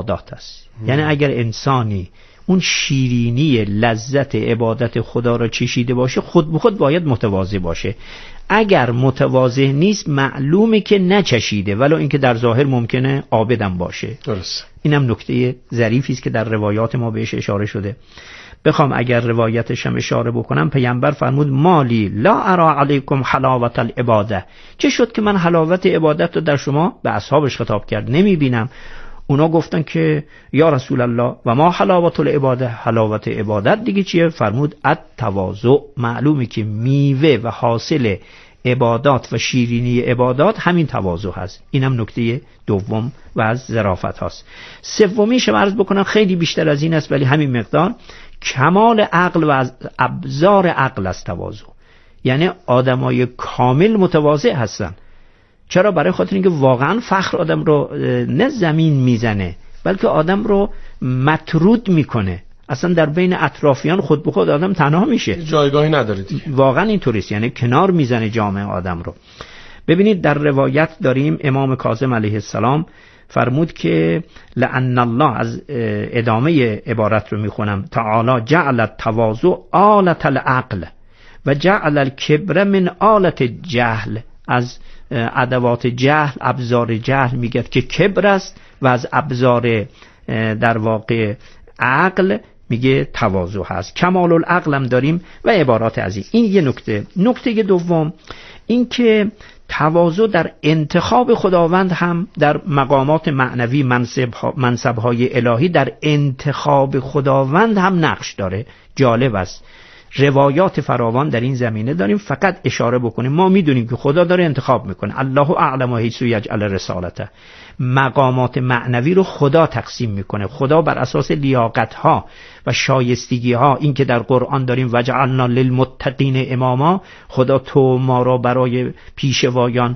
عبادات است. یعنی اگر انسانی اون شیرینی لذت عبادت خدا را چشیده باشه، خود به خود باید متواضع باشه. اگر متواضع نیست معلومه که نچشیده، ولو اینکه در ظاهر ممکنه عابدم باشه. درست. اینم نکته ظریفی است که در روایات ما بهش اشاره شده. بخوام اگر روایتش هم اشاره بکنم، پیامبر فرمود مالی لا ارا علیکم حلاوت العباده، چه شد که من حلاوت عبادت رو در شما، به اصحابش خطاب کرد، نمیبینم. اونا گفتن که یا رسول الله و ما حلاوت العباده، حلاوت عبادت دیگه چیه؟ فرمود التواضع. معلومه که میوه و حاصل عبادات و شیرینی عبادات همین تواضع هست. اینم نکته دوم و از ظرافت هاست. سومیش عرض بکنم خیلی بیشتر از این است، ولی همین مقدار، کمال عقل و از ابزار عقل است تواضع. یعنی آدمای کامل متواضع هستن. چرا؟ برای خاطر اینکه واقعا فخر آدم رو نه زمین میزنه، بلکه آدم رو مطرود میکنه. اصلا در بین اطرافیان خود به خود آدم تنها میشه، جایگاهی نداره دیگه. واقعا اینطوریست، یعنی کنار میزنه جامعه آدم رو. ببینید در روایت داریم امام کاظم علیه السلام فرمود که لعن الله، از ادامه عبارت رو میخونم، تعالی جعل التواضع آلة العقل و جعل الکبر من آلة جهل. از ادوات جهل، ابزار جهل میگه که کبر است، و از ابزار در واقع عقل میگه تواضع هست. کمال العقل هم داریم و عبارات از این یه نکته. نکته دوم این که تواضع در انتخاب خداوند هم در مقامات معنوی، منصب‌های الهی در انتخاب خداوند هم نقش داره. جالب است، روایات فراوان در این زمینه داریم. فقط اشاره بکنیم، ما میدونیم که خدا داره انتخاب میکنه، الله اعلم حیث یجعل رسالته. مقامات معنوی رو خدا تقسیم میکنه. خدا بر اساس لیاقت‌ها و شایستگی‌ها، این که در قرآن داریم وجعلنا للمتقین اماما، خدا تو ما را برای پیشوایان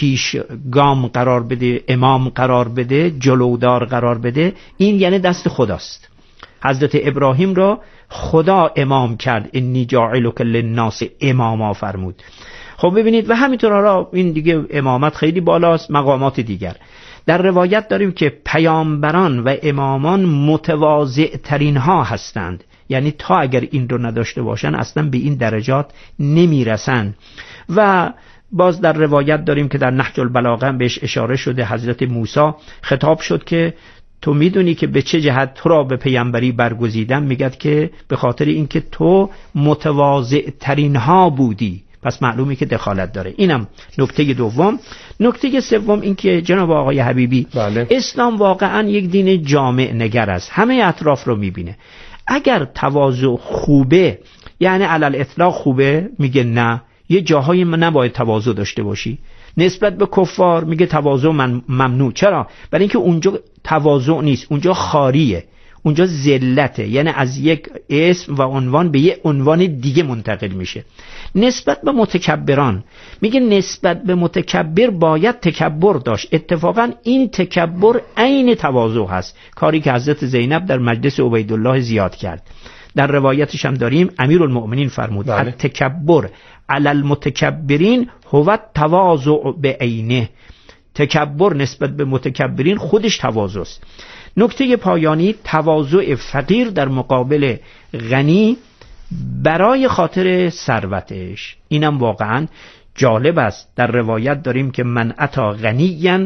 پیشگام قرار بده، امام قرار بده، جلودار قرار بده، این یعنی دست خداست. حضرت ابراهیم را خدا امام کرد، انی جاعلک للناس اماما فرمود. خب ببینید، و همینطور این دیگه امامت خیلی بالاست، مقامات دیگر. در روایت داریم که پیامبران و امامان متواضع ترین ها هستند، یعنی تا اگر این رو نداشته باشن اصلا به این درجات نمیرسن. و باز در روایت داریم که در نهج البلاغه بهش اشاره شده، حضرت موسی خطاب شد که تو میدونی که به چه جهت تو را به پیامبری برگزیدم؟ میگد که به خاطر اینکه تو متواضع ترین ها بودی. پس معلومه که دخالت داره. اینم نکته دوم. نکته سوم این که جناب آقای حبیبی، بله. اسلام واقعا یک دین جامع نگر است، همه اطراف رو میبینه. اگر تواضع خوبه، یعنی علل اطلاق خوبه، میگه نه، یه جاهای نباید تواضع داشته باشی. نسبت به کفار میگه تواضع ممنوع. چرا؟ برای اینکه اونجا تواضع نیست، اونجا خاریه، اونجا ذلته، یعنی از یک اسم و عنوان به یک عنوان دیگه منتقل میشه. نسبت به متکبران میگه نسبت به متکبر باید تکبر داشت. اتفاقا این تکبر عین تواضع هست، کاری که حضرت زینب در مجلس عبیدالله زیاد کرد. در روایتش هم داریم امیرالمؤمنین فرمود التکبر علی المتکبرین هو التواضع بعینه. تکبر نسبت به متکبرین خودش تواضع است. نکته پایانی، تواضع فقیر در مقابل غنی برای خاطر ثروتش. اینم واقعا جالب است. در روایت داریم که من اتا غنیا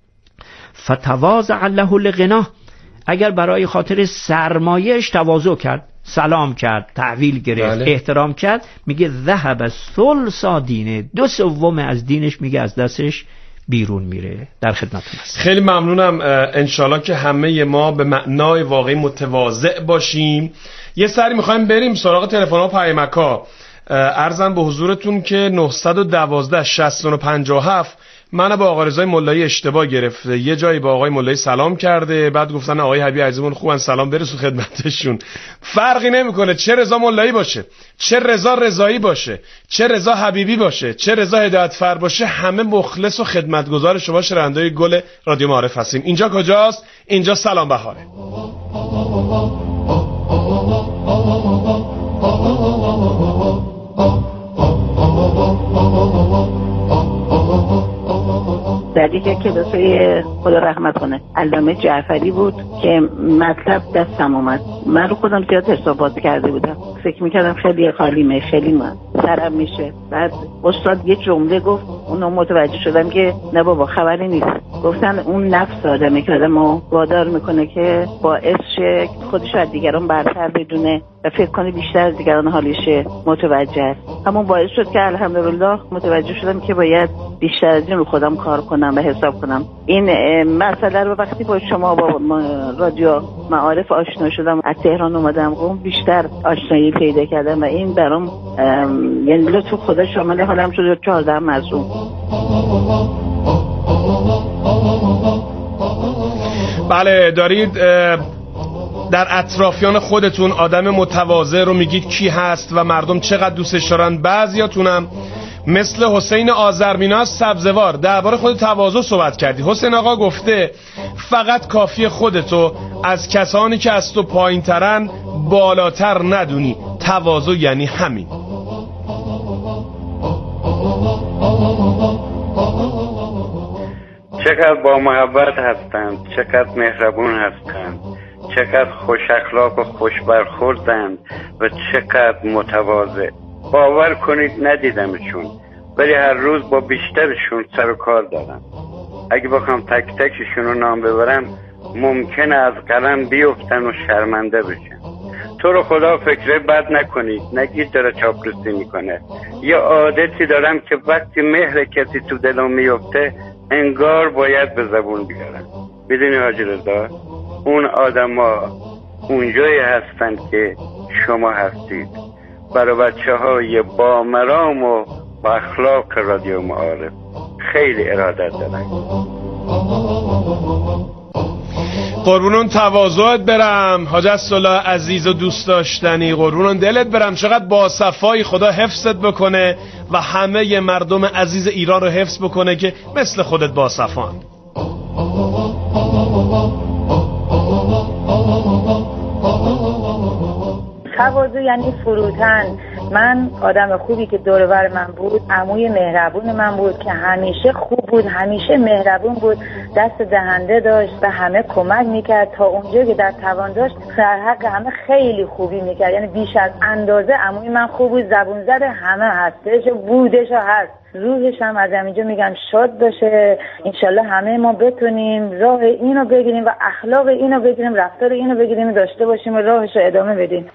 فتواضع له لغناه، اگر برای خاطر سرمایه‌اش تواضع کرد، سلام کرد، تحویل گرفت، بله. احترام کرد، میگه ذهب ثلث دینه، 2/3 از دینش میگه از دستش بیرون میره. در خدمتتون هستم. خیلی ممنونم. انشالله که همه ما به معنای واقعی متواضع باشیم. یه سری میخوایم بریم سراغ تلفن ها، پیامک‌ها. عرضم به حضورتون که 912 6957 من با آقای رضای ملایی اشتباه گرفته. یه جایی با آقای ملایی سلام کرده، بعد گفتن آقای حبیبی عزیزمون خوبن، سلام برسون خدمتشون. فرقی نمیکنه چه رضا ملایی باشه، چه رضا رضایی باشه، چه رضا حبیبی باشه، چه رضا هدایت فر باشه، همه مخلص و خدمتگزار شما شنوندگان گل رادیو معارف هستیم. اینجا کجاست؟ اینجا سلام بهاره. در یک کلاسای خدا رحمت کنه علامه جعفری بود که مطلب دستم اومد. من رو خودم زیاد حسابات کرده بودم، فکر میکردم خیلی خالیمه، خیلی من سرم میشه. بعد استاد یه جمله گفت، اونو متوجه شدم که نه بابا خبری نیست. گفتن اون نفس آدمه که آدمو وادار میکنه که باعث شه خودش از دیگران برتر بدونه و فکر کنه بیشتر از دیگران حالشه متوجه است. همون باعث شد که الحمدلله متوجه شدم که باید بیشتر از این رو خودم کار کنم و حساب کنم. این مسئله رو وقتی با شما با رادیو معارف آشنا شدم، از تهران اومدم قم، بیشتر آشنایی پیدا کردم و این برام یعنی لطف خدا شامل حالم شد. 14 مظلوم. بله، دارید در اطرافیان خودتون آدم متواضع رو میگید کی هست و مردم چقدر دوستش دارن. بعضیاتونم مثل حسین آذرمینا از سبزوار درباره خود تواضع صحبت کردی. حسین آقا گفته فقط کافی خودتو از کسانی که از تو پایین ترن بالاتر ندونی. تواضع یعنی همین. چقدر با محبت هستند، چقدر مهربون هستند، چقدر خوش اخلاق و خوش برخوردند و چقدر متواضع. باور کنید ندیدمشون، ولی هر روز با بیشترشون سر و کار دارم. اگه بخوام تک تکشون رو نام ببرم ممکنه از قلم بیفتن و شرمنده بشن. تو رو خدا فکر بد نکنید، نگید داره چاپلوسی میکنه. یه عادتی دارم که وقتی مهر کسی تو دلم میفته انگار باید به زبون بیارم. بدونی حاجی رضا، اون آدما اونجایی هستن که شما هستید. برای بچه‌های با مرام و با اخلاق رادیو معارف خیلی ارادت دارن. قربونون تواضعت برم حاج اسدالله عزیز و دوست داشتنی، قربونون دلت برم. چقدر با صفایی، خدا حفظت بکنه و همه مردم عزیز ایران رو حفظ بکنه که مثل خودت با صفان. تواضع یعنی فروتن. من آدم خوبی که دور و بر من بود، عموی مهربون من بود که همیشه خوب بود، همیشه مهربون بود، دست دهنده داشت و همه کمک میکرد تا اونجا که در توان داشت در حق همه خیلی خوبی میکرد. یعنی بیش از اندازه عموی من خوب بود، زبون زد همه هستش و بودش و هست. روحش هم از همینجا میگم شاد باشه. انشالله همه ما بتونیم راه اینو بگیریم و اخلاق اینو بگیریم، رفتار اینو بگیریم، داشته باشیم و راهش رو ادامه بدیم.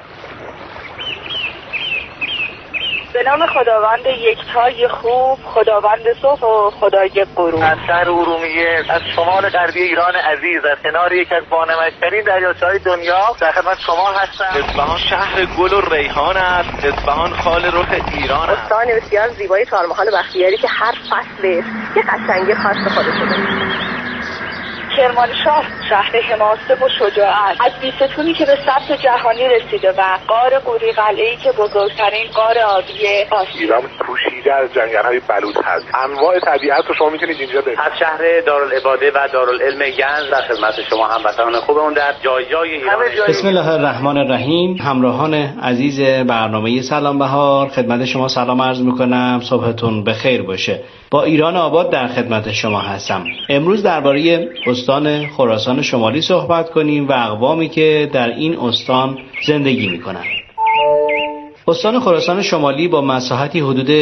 به نام خداوند یکتای خوب، خداوند صبح و خدای غروب. از شهر ارومیه، از شمال غربی ایران عزیز، از کنار یک از بانمک‌ترین دریاچه‌های دنیا در خدمت شما هستم. اصفهان شهر گل و ریحان است، اصفهان خال رخ ایران است. استان بسیار زیبای تارمحال بختیاری که هر فصلش یه قشنگی خاص خودشه. کرمانشاه شهر حماسه و شجاعت، از بیستونی که به ثبت جهانی رسیده و غار قوری قلعه‌ای که بزرگترین غار آبی آسیا. ایران پوشیده از جنگل‌های بلوط هست. انواع طبیعت رو شما میتونید اینجا ببینید. از شهر دارالعباده و دارالعلم گنج در خدمت شما هموطنان خوبمون در جای جای ایران. بسم الله الرحمن الرحیم. همراهان عزیز برنامه سلام بهار، خدمت شما سلام عرض میکنم. صبحتون بخیر باشه. با ایران آباد در خدمت شما هستم. امروز درباره استان خراسان شمالی صحبت کنیم و اقوامی که در این استان زندگی میکنند. استان خراسان شمالی با مساحتی حدود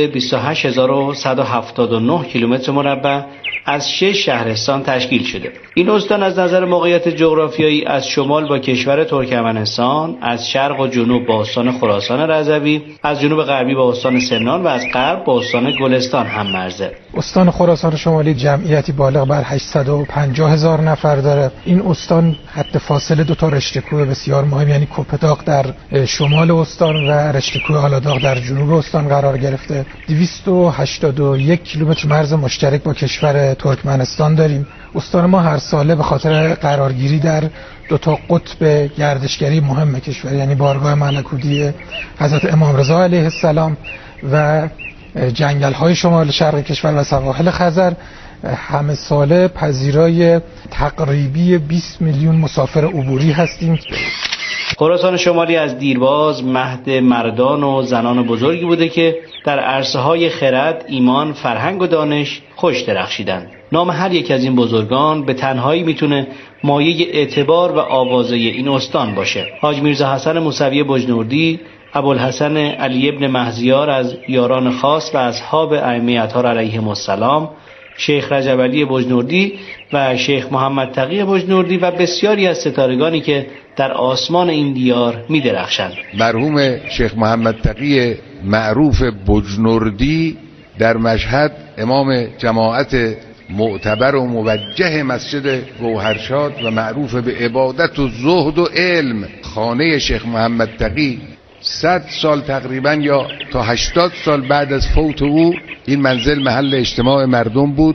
28179 کیلومتر مربع از 6 شهرستان تشکیل شده. این استان از نظر موقعیت جغرافیایی از شمال با کشور ترکمنستان، از شرق و جنوب با استان خراسان رضوی، از جنوب غربی با استان سمنان و از غرب با استان گلستان هم مرزه. استان خراسان شمالی جمعیتی بالغ بر 850,000 نفر داره. این استان حد فاصله دو تا رشته کوه بسیار مهم، یعنی کوپداغ در شمال استان و رشته کوه آلاداغ در جنوب استان قرار گرفته. 281 کیلومتر مرز مشترک با کشور ترکمنستان داریم. استان ما هر ساله به خاطر قرارگیری در دو تا قطب گردشگری مهم کشور، یعنی بارگاه ملکوتی حضرت امام رضا علیه السلام و جنگل‌های شمال شرق کشور و سواحل خزر، همه ساله پذیرای تقریبی 20 میلیون مسافر عبوری هستیم. خراسان شمالی از دیرباز مهد مردان و زنان بزرگی بوده که در عرصه‌های خرد، ایمان، فرهنگ و دانش خوش درخشیدند. نام هر یک از این بزرگان به تنهایی میتونه مایه اعتبار و آوازه این استان باشه. حاج میرزا حسن موسوی بجنوردی، ابوالحسن علی ابن مهزیار از یاران خاص و اصحاب ائمه اطهار علیهم السلام، شیخ رجب علی بجنوردی و شیخ محمد تقی بجنوردی و بسیاری از ستارگانی که در آسمان این دیار می درخشند. مرحوم شیخ محمد تقی معروف بجنوردی در مشهد امام جماعت معتبر و موجه مسجد گوهرشاد و معروف به عبادت و زهد و علم. خانه شیخ محمد تقی 100 سال تقریبا یا تا 80 سال بعد از فوت او این منزل محل اجتماع مردم بود.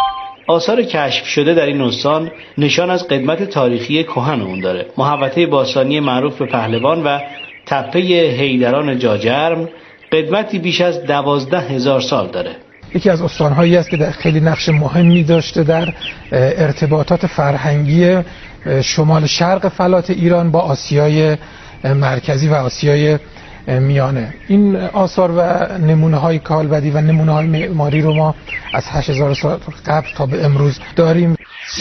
آثار کشف شده در این استان نشان از قدمت تاریخی کهن اون داره. محوطه باستانی معروف به پهلوان و تپه حیدران جاجرم قدمتی بیش از 12,000 سال داره. یکی از استانهایی است که خیلی نقش مهمی داشته در ارتباطات فرهنگی شمال شرق فلات ایران با آسیای مرکزی و آسیای میانه. این آثار و نمونه‌های کالبدی و نمونه‌های معماری رو ما از 8000 سال قبل تا به امروز داریم.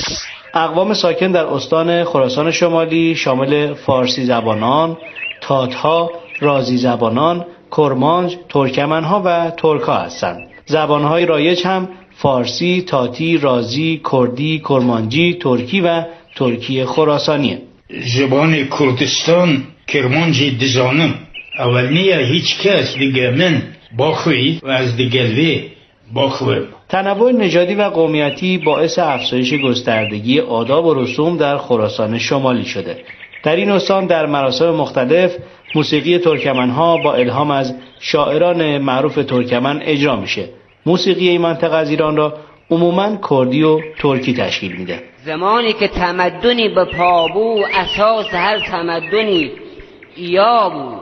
اقوام ساکن در استان خراسان شمالی شامل فارسی زبانان، تات‌ها، رازی زبانان، کرمانج، ترکمن‌ها و ترک‌ها هستند. زبان‌های رایج هم فارسی، تاتی، رازی، کردی، کرمانجی، ترکی و ترکی خراسانیه. زبان کردستان کرمانجی دزانم اولنیه هیچ کس دیگه من باخوی و از دیگلوی باخوی. تنوع نژادی و قومیتی باعث افزایش گستردگی آداب و رسوم در خراسان شمالی شده. در این استان در مراسم مختلف موسیقی ترکمنها با الهام از شاعران معروف ترکمن اجرا میشه. موسیقی این منطقه از ایران را عموماً کردی و ترکی تشکیل میده. زمانی که تمدنی به پا بود اساس هر تمدنی ایا بود.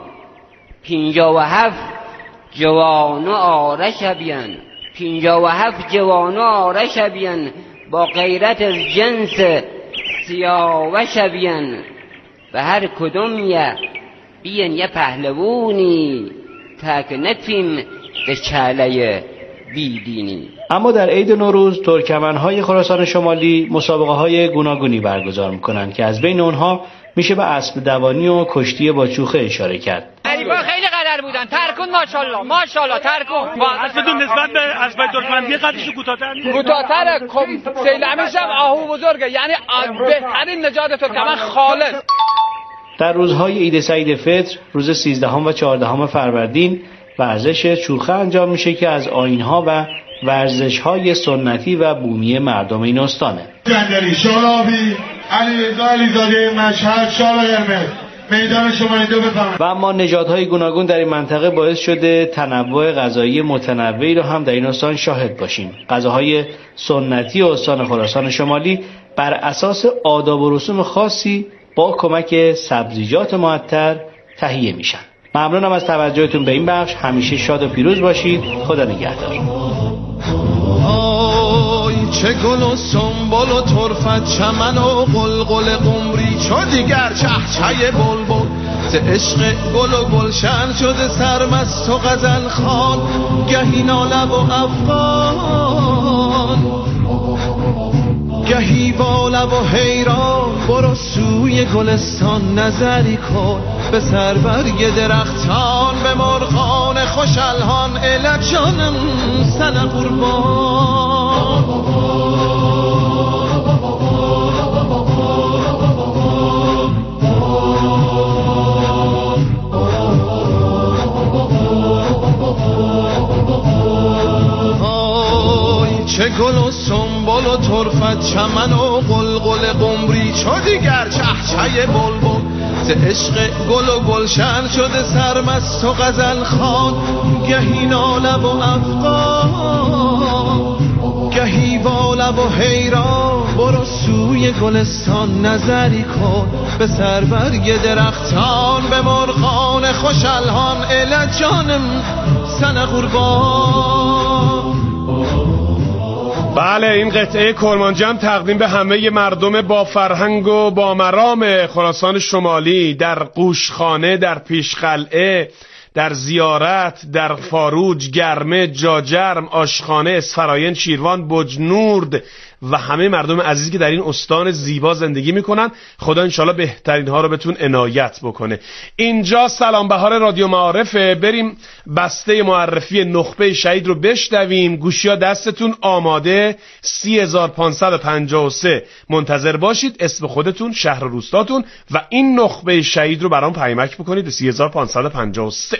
57 جوانو آرش بیان 57 جوانو آرش بیان با غیرت از جنس سیاوش بیان و هر کدوم بیان یه پهلوونی تا که نتفیم به چاله بیدینی. اما در عید نوروز ترکمن‌های خراسان شمالی مسابقه‌های گوناگونی برگزار می‌کنند که از بین اونها میشه به اسب دوانی و کشتی با چوخه اشاره کرد. غریبا خیلی قدر بودن. ترکون ماشاءالله ترکون. با اسبتون نسبت به اسب ترکمنی قدش کوتاه‌تره. سیل امیرش هم آهو بزرگه، یعنی بهترین نژاد ترکمن خالص. در روزهای عید سعید فطر روز 13 و 14 فروردین ورزش چوخه انجام میشه که از آیین‌ها و ورزش‌های سنتی و بومی مردم این استانه. جندری، شورابی، علیرضا علیزاده، مشهد، شال قرمز، میدان شمالی 2 بفرمایید. و اما نژادهای گوناگون در این منطقه باعث شده تنوع غذایی متنوعی رو هم در این استان شاهد باشیم. غذاهای سنتی استان خراسان شمالی بر اساس آداب و رسوم خاصی با کمک سبزیجات معطر تهیه میشن. ممنونم از توجهتون به این بخش. همیشه شاد و پیروز باشید. خدا نگهدار. آی چه گل و سنبل و طرفت چمن و قلقل قمری چو دیگر چهچه بلبل ز عشق گل و گلشن شده سرمست و غزل خوان گهی ناله و افغان گهی با لب و حیران برو سوی گلستان نظری کن به سربرگ درختان به مرغان خوش الحان الک جانم سن قربان چه گل و سنبل و طرفت چمن و قلقل قمری چو دیگر چهچه بلبل ز عشق گل و گلشن شده سرمست و غزل خوان گهی ناله و افغان گهی با لب و حیران برو سوی گلستان نظری کن به سربرگ درختان به مرغان خوش الحان الک جانم سن قربان بله، این قطعه کرمانجی هم تقدیم به همه مردم با فرهنگ و با مرام خراسان شمالی، در قوشخانه، در پیشقلعه، در زیارت، در فاروج، گرمه، جاجرم، آشخانه، اسفراین، شیروان، بجنورد و همه مردم عزیزی که در این استان زیبا زندگی میکنن. خدا انشالله بهترین ها رو بهتون عنایت بکنه. اینجا سلام بهار رادیو معارفه. بریم بسته معرفی نخبه شهید رو بشنویم. گوشیا دستتون آماده. 30553 منتظر باشید. اسم خودتون، شهر و روستاتون و این نخبه شهید رو برام پیامک بکنید به 30553.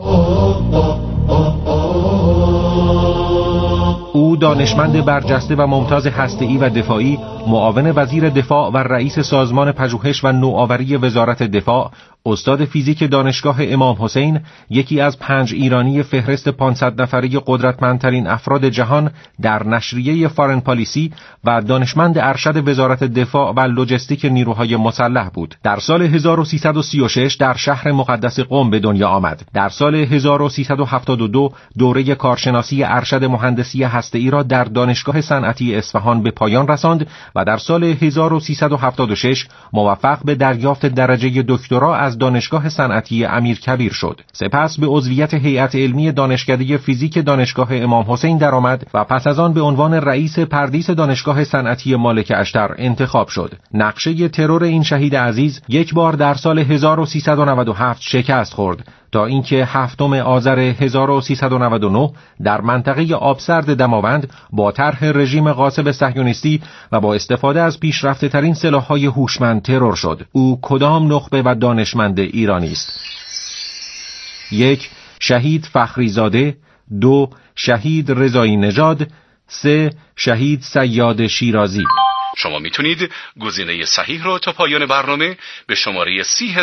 او دانشمند برجسته و ممتاز هسته‌ای و دفاعی، معاون وزیر دفاع و رئیس سازمان پژوهش و نوآوری وزارت دفاع، استاد فیزیک دانشگاه امام حسین، یکی از 5 ایرانی فهرست 500 نفره قدرتمندترین افراد جهان در نشریه فارن پالیسی و دانشمند ارشد وزارت دفاع و لوجستیک نیروهای مسلح بود. در سال 1336 در شهر مقدس قم به دنیا آمد. در سال 1372 دوره کارشناسی ارشد مهندسی هسته‌ای را در دانشگاه صنعتی اصفهان به پایان رساند و در سال 1376 موفق به دریافت درجه دکترا از دانشگاه صنعتی امیرکبیر شد. سپس به عضویت هیئت علمی دانشکده فیزیک دانشگاه امام حسین درآمد و پس از آن به عنوان رئیس پردیس دانشگاه صنعتی مالک اشتر انتخاب شد. نقشه ترور این شهید عزیز یک بار در سال 1397 شکست خورد تا اینکه 7 آذر 1399 در منطقه آبسرد دماوند با طرح رژیم غاصب صهیونیستی و با استفاده از پیشرفته ترین سلاح‌های هوشمند ترور شد. او کدام نخبه و دانشمند ایرانی است؟ 1. شهید فخریزاده. 2. شهید رضایی نژاد. 3. شهید صیاد شیرازی. شما میتونید گزینه صحیح رو تا پایان برنامه به شماره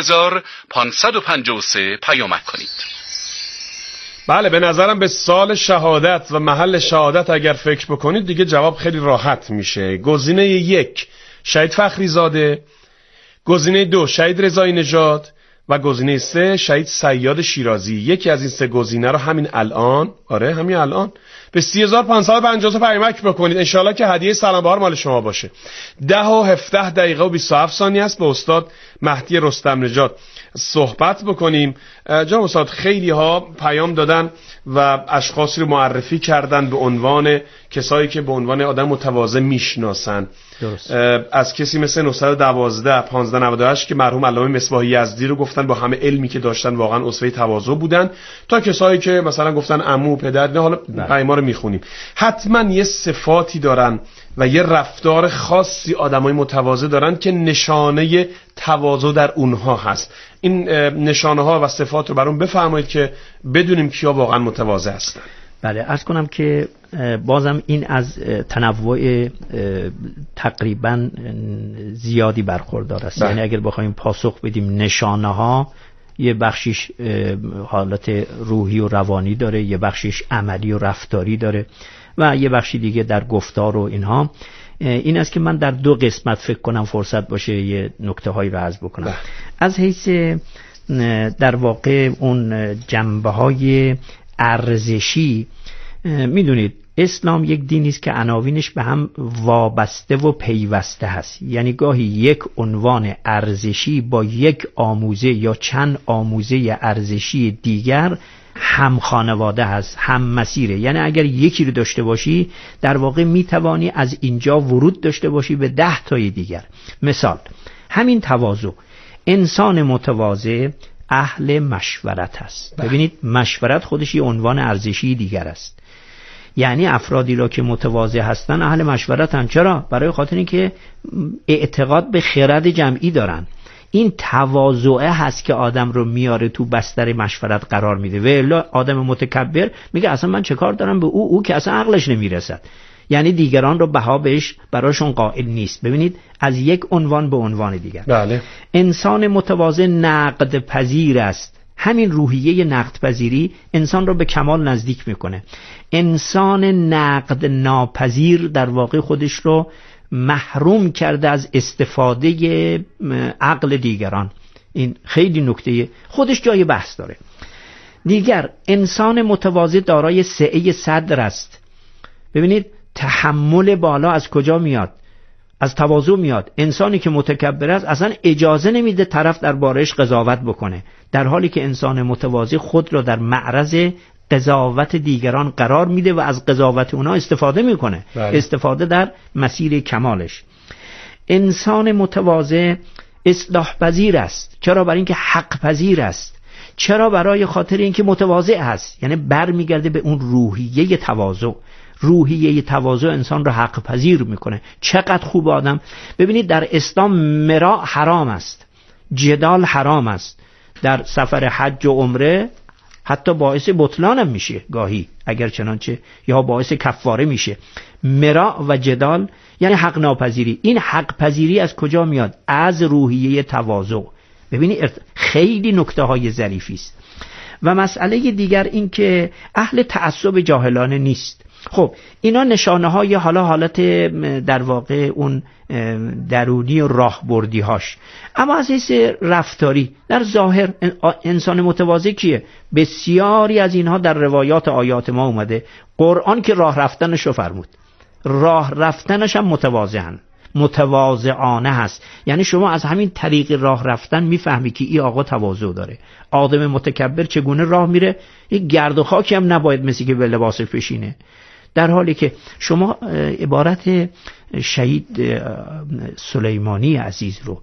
30553 پیامک کنید. بله، به نظرم به سال شهادت و محل شهادت اگر فکر بکنید دیگه جواب خیلی راحت میشه. گزینه 1 شهید فخریزاده، گزینه 2 شهید رضایی نژاد و گزینه 3 شهید صیاد شیرازی. یکی از این 3 گزینه رو همین الان، همین الان به 30553 پیامک بکنید. انشالله که هدیه سلام بهار مال شما باشه. 10 و 17 دقیقه و 27 ثانیه است به استاد مهدی رستم نژاد صحبت بکنیم. جناب استاد، خیلی ها پیام دادن و اشخاصی رو معرفی کردن به عنوان کسایی که به عنوان آدم متواضع میشناسن. درست. از کسی مثل 912 1598 که مرحوم علامه مصباح یزدی رو گفتن با همه علمی که داشتن واقعا اسوه تواضع بودن، تا کسایی که مثلا گفتن عمو، پدر. نه، حالا پیما رو میخونیم. حتما یه صفاتی دارن و یه رفتار خاصی آدمای متواضع دارن که نشانه تواضع در اونها هست. این نشانه ها و صفات رو برام بفرمایید که بدونیم کیا واقعا متواضع هستن. بله، عرض کنم که بازم این از تنوع تقریبا زیادی برخوردار است. یعنی اگر بخوایم پاسخ بدیم نشانه ها، یه بخشیش حالت روحی و روانی داره، یه بخشیش عملی و رفتاری داره و یه بخشی دیگه در گفتار و اینها. این است که من در 2 قسمت فکر کنم فرصت باشه یه نکته هایی رو عرض بکنم. از حیث در واقع اون جنبه های ارزشی، میدونید اسلام یک دینی است که عناوینش به هم وابسته و پیوسته هست. یعنی گاهی یک عنوان ارزشی با یک آموزه یا چند آموزه ارزشی دیگر هم خانواده هست، هم مسیره. یعنی اگر یکی رو داشته باشی در واقع میتوانی از اینجا ورود داشته باشی به 10 تای دیگر. مثال همین تواضع، انسان متواضع اهل مشورت است. ببینید مشورت خودش یه عنوان ارزشی دیگر است. یعنی افرادی را که متواضع هستن اهل مشورتن. چرا؟ برای خاطر اینکه اعتقاد به خرد جمعی دارن. این تواضعه هست که آدم رو میاره تو بستر مشورت قرار میده. و الا آدم متکبر میگه اصلا من چه کار دارم به او که اصلا عقلش نمیرسد. یعنی دیگران رو بها بهش براشون قائل نیست. ببینید از یک عنوان به عنوان دیگر. بله. انسان متواضع نقد پذیر است. همین روحیه نقد پذیری انسان رو به کمال نزدیک میکنه. انسان نقد ناپذیر در واقع خودش رو محروم کرده از استفاده عقل دیگران. این خیلی نکته خودش جای بحث داره. دیگر انسان متواضع دارای سعه صدر است. ببینید تحمل بالا از کجا میاد؟ از تواضع میاد. انسانی که متکبر است اصلا اجازه نمیده طرف درباره‌اش قضاوت بکنه، در حالی که انسان متواضع خود را در معرض قضاوت دیگران قرار میده و از قضاوت اونا استفاده میکنه. استفاده در مسیر کمالش. انسان متواضع اصلاح پذیر است. چرا؟ برای اینکه حق پذیر است. چرا؟ برای خاطر اینکه متواضع است، یعنی برمیگرده به اون روحیه تواضع. روحیه تواضع انسان رو حق پذیر میکنه. چقدر خوب آدم. ببینید در اسلام مراء حرام است، جدال حرام است. در سفر حج و عمره حتی باعث بطلان هم میشه گاهی، اگر چنانچه یا باعث کفاره میشه. مراء و جدال یعنی حق ناپذیری. این حق پذیری از کجا میاد؟ از روحیه تواضع. ببینید خیلی نکته های ظریفی است. و مسئله دیگر این که اهل تعصب جاهلانه نیست. خب اینا نشانه های حالت در واقع اون درونی و راهبردی هاش. اما از حیث رفتاری در ظاهر انسان متواضع کیه؟ بسیاری از اینها در روایات آیات ما اومده. قرآن که راه رفتنش رو فرمود، راه رفتنش هم متواضعانه هست. یعنی شما از همین طریق راه رفتن میفهمی که این آقا تواضع داره. آدم متکبر چگونه راه میره؟ یک گرد و خاکی هم نباید مثل که به لباس پیشینه. در حالی که شما عبارت شهید سلیمانی عزیز رو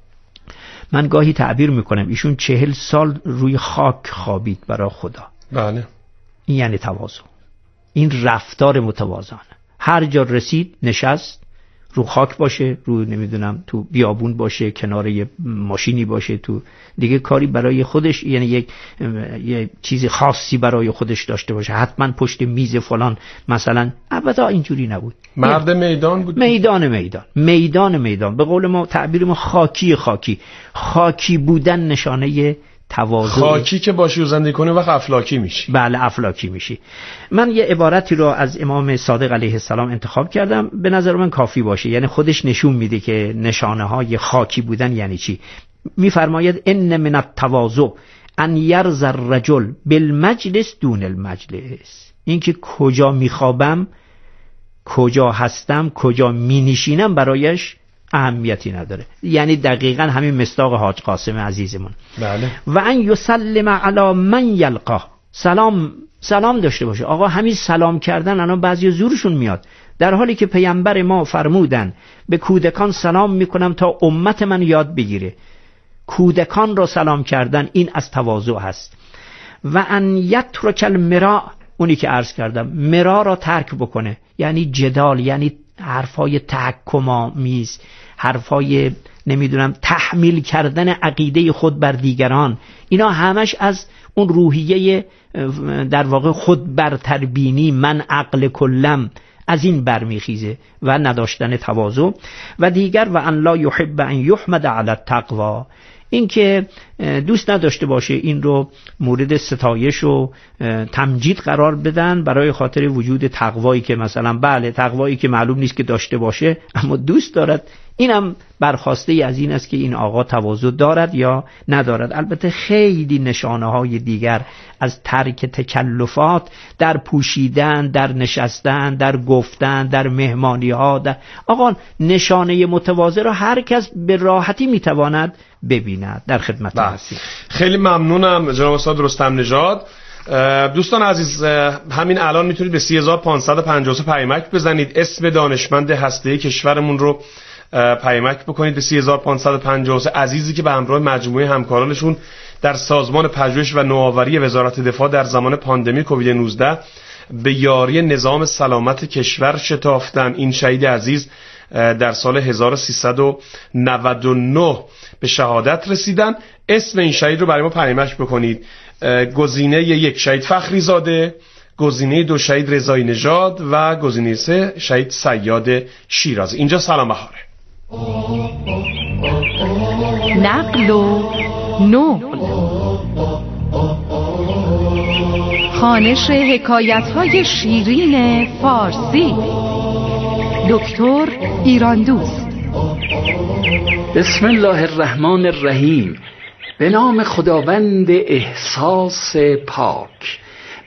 من گاهی تعبیر میکنم، ایشون 40 سال روی خاک خوابید برای خدا. بله. این یعنی تواضع. این رفتار متواضعانه. هر جا رسید نشست، رو خاک باشه، رو نمیدونم تو بیابون باشه، کنار یه ماشینی باشه، تو دیگه کاری برای خودش، یعنی یه چیز خاصی برای خودش داشته باشه، حتما پشت میز فلان مثلا. البته اینجوری نبود. مرد میدان بود. میدان. به قول ما تعبیر ما خاکی بودن نشانه تواضع. خاکی که باشی و زندگی کنی وقت افلاکی میشی. بله افلاکی میشی. من یه عبارتی رو از امام صادق علیه السلام انتخاب کردم، به نظر من کافی باشه، یعنی خودش نشون میده که نشانه های خاکی بودن یعنی چی. میفرماید ان من التواضع ان یرضى الرجل بالمجلس دون المجلس. این که کجا میخوابم، کجا هستم، کجا مینشینم برایش اهمیتی نداره. یعنی دقیقاً همین مصداق حاج قاسم عزیزمون. بله. و ان یسلم علی من یلقاه. سلام داشته باشه. آقا همین سلام کردن الان بعضی زورشون میاد، در حالی که پیامبر ما فرمودن به کودکان سلام میکنم تا امت من یاد بگیره. کودکان را سلام کردن این از تواضع هست. و ان یترک المراء، اونی که عرض کردم، مرا را ترک بکنه، یعنی جدال، یعنی حرفای تحکم‌آمیز، حرفای نمیدونم تحمیل کردن عقیده خود بر دیگران. اینا همش از اون روحیه در واقع خود برتربینی، من عقل کلم، از این برمیخیزه و نداشتن تواضع. و دیگر و ان لا یحب ان یحمد علی التقوی، این که دوست نداشته باشه این رو مورد ستایش و تمجید قرار بدن برای خاطر وجود تقوایی که مثلا بله تقوایی که معلوم نیست که داشته باشه اما دوست دارد. اینم برخواسته از این است که این آقا تواضع دارد یا ندارد. البته خیلی نشانه های دیگر از ترک تکلفات در پوشیدن، در نشستن، در گفتن، در مهمانی ها. آقا نشانه متواضع را هر کس به راحتی میتواند ببیند. در خدمت هستیم. خیلی ممنونم جناب استاد رستم نژاد. دوستان عزیز، همین الان میتونید به 3553 پیامک بزنید، اسم دانشمند هسته‌ای کشورمون رو پیامک بکنید به 3553 عزیزی که به همراه مجموعه همکارانشون در سازمان پژوهش و نوآوری وزارت دفاع در زمان پاندمی کووید 19 به یاری نظام سلامت کشور شتافتن. این شهید عزیز در سال 1399 به شهادت رسیدن. اسم این شهید رو برای ما پیامک بکنید. گزینه 1 شهید فخری زاده، گزینه 2 شهید رضایی نژاد و گزینه 3 شهید صیاد شیرازی. اینجا سلام بهاره. نقل و نقل، خوانش حکایت‌های شیرین فارسی. دکتر ایراندوست. بسم الله الرحمن الرحیم. به نام خداوند احساس پاک.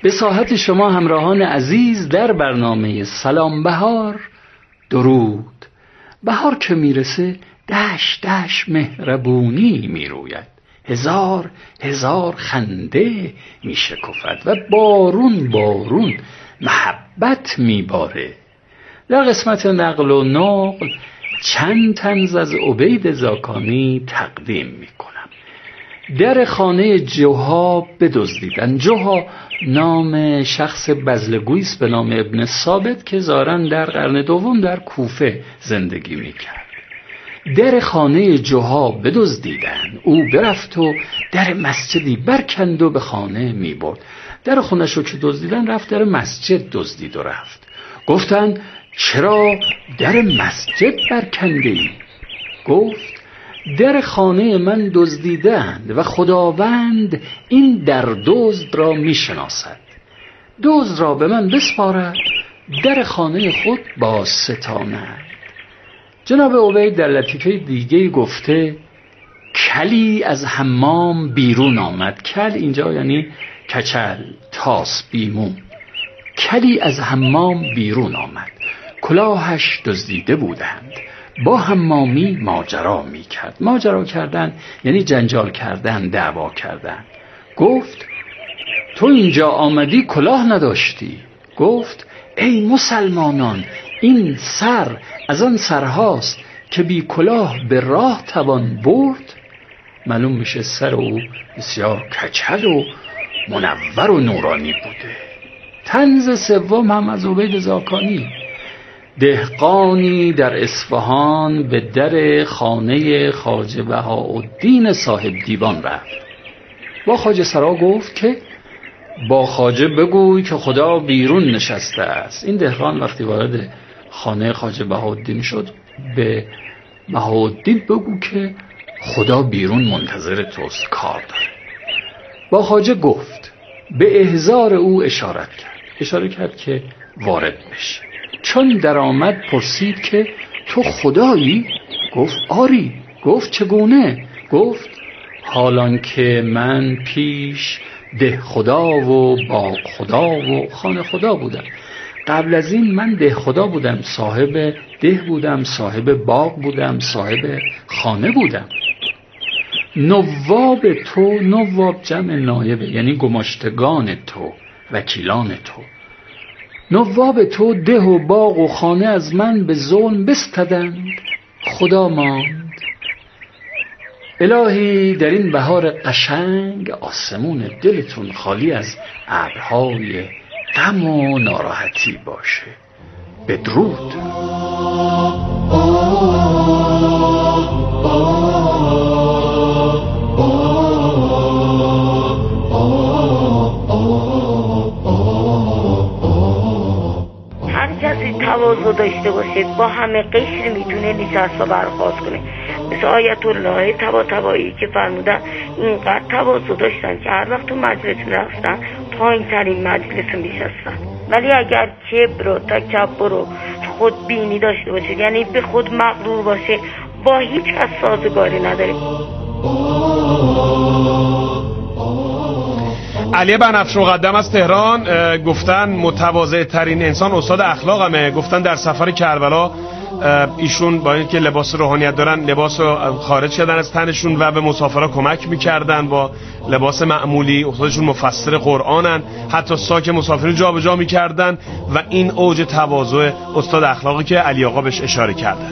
به ساحت شما همراهان عزیز در برنامه سلام بهار درود. بهار که میرسه دشت دشت مهربونی میروید، هزار هزار خنده میشکفد و بارون بارون محبت میباره. در قسمت نقل و نقل چند طنز از عبید زاکانی تقدیم میکنم. در خانه جوها بدزدیدن. جوها نام شخص بزلگویست به نام ابن ثابت که ظاهراً در قرن دوم در کوفه زندگی میکرد. در خانه جوها بدزدیدن. او برفت و در مسجدی برکند و به خانه میبرد. در خونش رو که دزدیدن رفت در مسجد دزدید و رفت. گفتن چرا در مسجد برکنده ای؟ گفت در خانه من دزدیدند و خداوند این در دزد را میشناسد، دزد را به من بسپارد، در خانه خود باز ستاند. جناب عبید در لطیفه دیگه گفته کلی از حمام بیرون آمد. کل اینجا یعنی کچل، تاس، بیمون. کلی از حمام بیرون آمد، کلاهش دزدیده بودند، با حمامی ماجرا می کرد. ماجرا کردن یعنی جنجال کردن، دعوا کردن. گفت تو اینجا آمدی کلاه نداشتی. گفت ای مسلمانان، این سر از آن سرهاست که بی کلاه به راه توان برد. معلوم میشه سر او بسیار کچل و منور و نورانی بوده. طنز سوم هم از عبید زاکانی. دهقانی در اصفهان به در خانه خواجه بهاءالدین صاحب دیوان رفت. با خواجه سرا گفت که با خواجه بگوی که خدا بیرون نشسته است. این دهقان وقتی وارد خانه خواجه بهاءالدین شد، به بهاءالدین بگو که خدا بیرون منتظر توست، کار داره. با خواجه گفت، به احضار او اشاره کرد که وارد بشه. چون در آمد پرسید که تو خدایی؟ گفت آری. گفت چگونه؟ گفت حالان که من پیش ده خدا و باغ خدا و خانه خدا بودم. قبل از این من ده خدا بودم، صاحب ده بودم، صاحب باغ بودم، صاحب خانه بودم. نواب تو، نواب جمع نایبه یعنی گماشتگان تو، وکیلان تو. نواب تو ده و باغ و خانه از من به ظلم بستدند، خدا ماند. الهی در این بهار قشنگ آسمون دلتون خالی از ابرهای غم و ناراحتی باشه. بدرود. کسی تواضع داشته باشید با همه قشر میتونه نشست و برخاست کنه. مثل آیت الله طباطبایی که فرمودن اینقدر تواضع داشتن که هر وقت تو مجلس رفتن پایین ترین مجلس میشستن. ولی اگر کبر و تکبر و خودبینی داشته باشید، یعنی به خود مغرور باشه، با هیچ کس سازگاری نداره. علی بنفش مقدم از تهران گفتن متواضع ترین انسان استاد اخلاقمه. گفتن در سفر کربلا ایشون با اینکه لباس روحانیت دارن لباس رو خارج کردن از تنشون و به مسافرها کمک میکردن با لباس معمولی. استادشون مفسر قرآنن، حتی ساک مسافرین جابجا میکردن و این اوج تواضع استاد اخلاقی که علی آقا بهش اشاره کردن.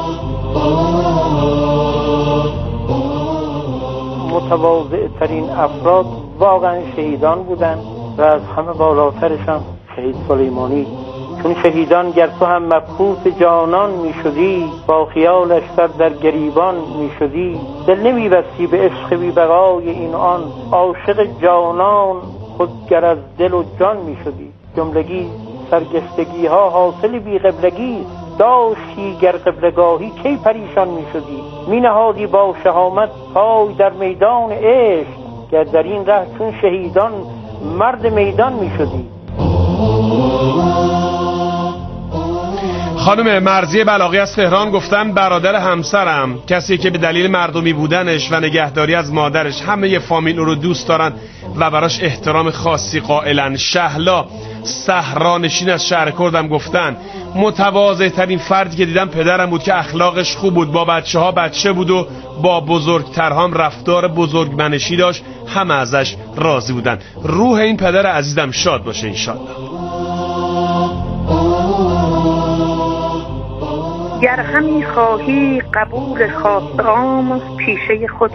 متواضع ترین افراد واقعا شهیدان بودن و از همه بالاترشان شهید سلیمانی. چون شهیدان گر تو هم مبعوث جانان می شدی، با خیالش سر در گریبان می شدی، دل نمی بستی به عشق بی بقای این آن، عاشق جانان خود گر از دل و جان می شدی. جملگی سرگشتگی ها حاصل بی قبلگی، داشتی گر قبلگاهی کی پریشان می شدی. می نهادی با شهامت پای در میدان عشق، گر در این ره چون شهیدان مرد میدان می شدی. خانم مرضیه بلاغی از تهران گفتن برادر همسرم، کسی که به دلیل مردمی بودنش و نگهداری از مادرش همه فامیل او رو دوست دارن و براش احترام خاصی قائلن. شهلا صحرانشین از شهر کردم گفتن متواضع ترین فردی که دیدم پدرم بود که اخلاقش خوب بود، با بچه ها بچه بود و با بزرگترها هم رفتار بزرگمنشی داشت، همه ازش راضی بودن. روح این پدر عزیزم شاد باشه انشالله. گر همی خواهی قبول خاصام پیشه خود